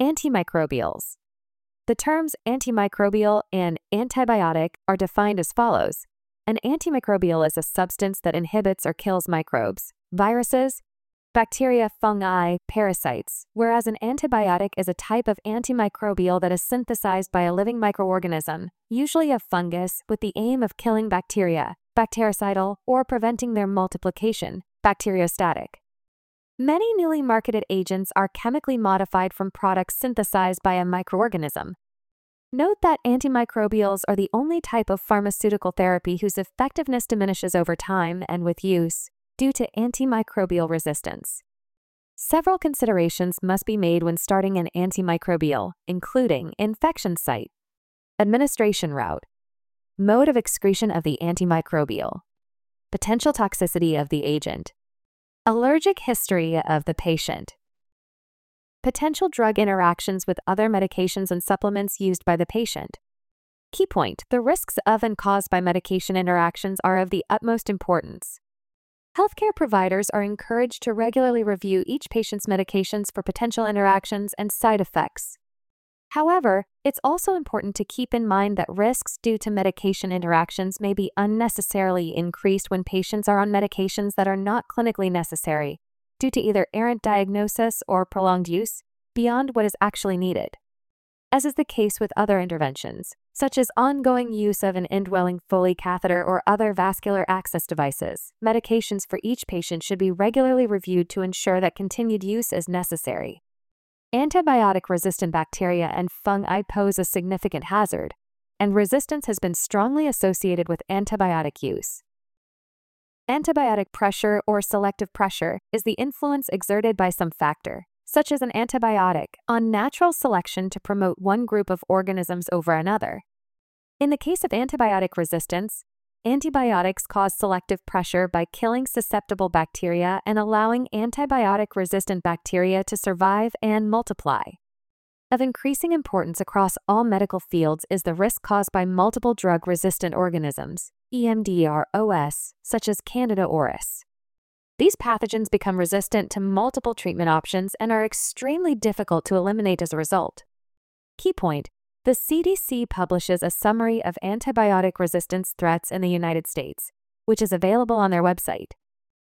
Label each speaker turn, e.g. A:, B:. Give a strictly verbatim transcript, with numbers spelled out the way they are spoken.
A: Antimicrobials. The terms antimicrobial and antibiotic are defined as follows. An antimicrobial is a substance that inhibits or kills microbes, viruses, bacteria, fungi, parasites, whereas an antibiotic is a type of antimicrobial that is synthesized by a living microorganism, usually a fungus, with the aim of killing bacteria, bactericidal, or preventing their multiplication, bacteriostatic. Many newly marketed agents are chemically modified from products synthesized by a microorganism. Note that antimicrobials are the only type of pharmaceutical therapy whose effectiveness diminishes over time and with use, due to antimicrobial resistance. Several considerations must be made when starting an antimicrobial, including infection site, administration route, mode of excretion of the antimicrobial, potential toxicity of the agent, allergic history of the patient, potential drug interactions with other medications and supplements used by the patient. Key point: the risks of and caused by medication interactions are of the utmost importance. Healthcare providers are encouraged to regularly review each patient's medications for potential interactions and side effects. However, it's also important to keep in mind that risks due to medication interactions may be unnecessarily increased when patients are on medications that are not clinically necessary, due to either errant diagnosis or prolonged use beyond what is actually needed. As is the case with other interventions, such as ongoing use of an indwelling Foley catheter or other vascular access devices, medications for each patient should be regularly reviewed to ensure that continued use is necessary. Antibiotic-resistant bacteria and fungi pose a significant hazard, and resistance has been strongly associated with antibiotic use. Antibiotic pressure or selective pressure is the influence exerted by some factor, such as an antibiotic, on natural selection to promote one group of organisms over another. In the case of antibiotic resistance, antibiotics cause selective pressure by killing susceptible bacteria and allowing antibiotic-resistant bacteria to survive and multiply. Of increasing importance across all medical fields is the risk caused by multiple drug-resistant organisms, E M D R O S, such as Candida auris. These pathogens become resistant to multiple treatment options and are extremely difficult to eliminate as a result. Key point: the C D C publishes a summary of antibiotic resistance threats in the United States, which is available on their website.